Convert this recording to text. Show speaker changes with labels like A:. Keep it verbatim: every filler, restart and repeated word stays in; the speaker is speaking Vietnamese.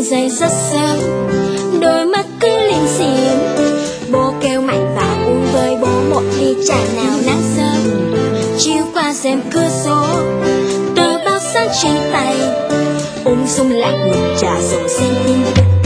A: dậy rất sớm, đôi mắt cứ lim dim. Bố kêu Mạnh vào uống với bố một ly trà nào nắng sớm. Chiếu qua rèm cửa sổ, tờ báo sáng trên tay, ung dung lại ngụm trà rồi xem tin tức.